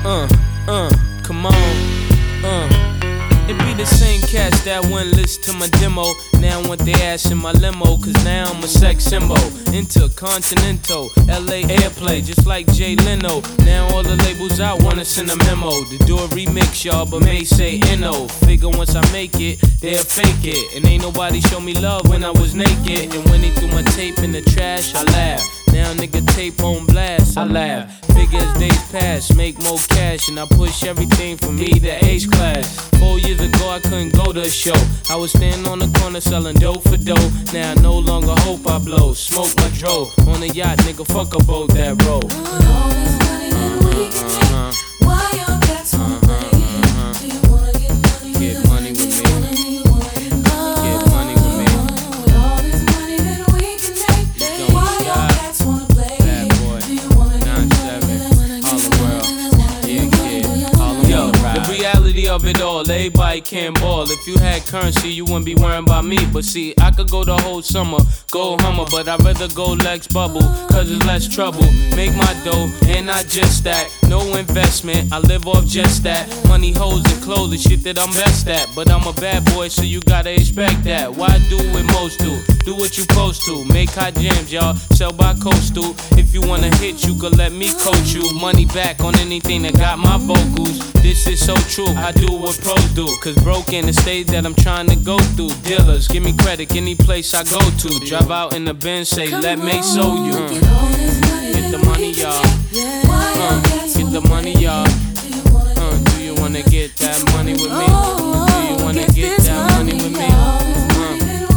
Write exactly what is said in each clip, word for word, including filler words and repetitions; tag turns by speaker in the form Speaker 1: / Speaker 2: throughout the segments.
Speaker 1: Uh, uh, come on, uh. It be the same cats that wouldn't listen to my demo. Now want they ass in my limo, cause now I'm a sex symbol. Intercontinental, L A airplay, just like Jay Leno. Now all the labels out wanna send a memo to do a remix, y'all, but may say N O. Figure once I make it, they'll fake it. And ain't nobody show me love when I was naked. And when they threw my tape in the trash, I laugh. Now nigga tape on blast, I laugh. Figure as days pass, make more cash, and I push everything from me to H class. Four years ago I couldn't go to a show. I was standing on the corner selling dope for dough. Now I no longer hope I blow. Smoke my dro on a yacht, nigga, fuck a boat that roll.
Speaker 2: All this money that we can make, why y'all cats wanna play? Do you wanna get money?
Speaker 1: Get money with me. Get money with me.
Speaker 2: With all this money that we can make, why y'all cats wanna play?
Speaker 1: Bad boy,
Speaker 2: Do you wanna get
Speaker 1: nine seven, all the world. Yeah, kid, all the Yo,
Speaker 2: world.
Speaker 1: the reality of it all, everybody can ball. If you had currency, you wouldn't be worrying about me. But see, I could go the whole summer, go Hummer, but I'd rather go Lex Bubble, cause it's less trouble. Make my dough, and not just that. No investment, I live off just that. Money, hoes, and clothes, the shit that I'm best at. But I'm a bad boy, so you gotta expect that. Why do what most do? Do what you supposed to. Make hot jams, y'all, sell by coastal. If you wanna hit, you could let me coach you. Money back on anything that got my vocals. This is so true, I do what pros do. Cause broke in the stage that I'm trying to go through. Dealers, give me credit any place I go to. Drive out in the Benz, say, let me show you. Uh, get the money, y'all. Uh, get the money, y'all. Uh, do you wanna get that money with me? Do you wanna get that money with me? Uh,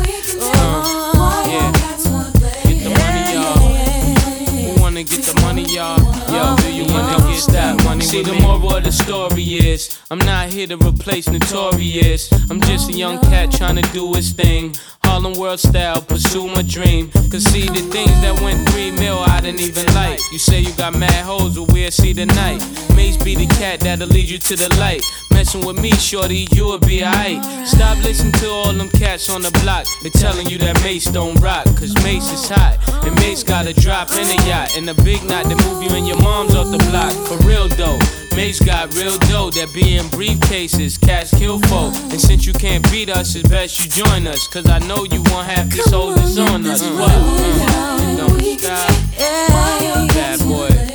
Speaker 1: uh, yeah. Get the money, y'all. Who wanna get the money, y'all? Yo, do you wanna get that money with me? See, the moral of the story is, I'm not here to replace Notorious. I'm just a young cat trying to do his thing. Harlem World style, pursue my dream. Cause see, the things that went three mil, I didn't even like. You say you got mad hoes, but we'll see tonight. Mace be the cat that'll lead you to the light. Messing with me, shorty, you'll be alright. Stop listening to all them cats on the block. They telling you that Mace don't rock, cause Mace is hot. And Mace got a drop in a yacht. And a big knot that move you and your mom's off the block. For real though, Mace got real dough that be in briefcases. Cats kill folk. And since you can't beat us, it's best you join us. Cause I know you won't have this hold this on us. What? Uh, don't stop. Bad boy.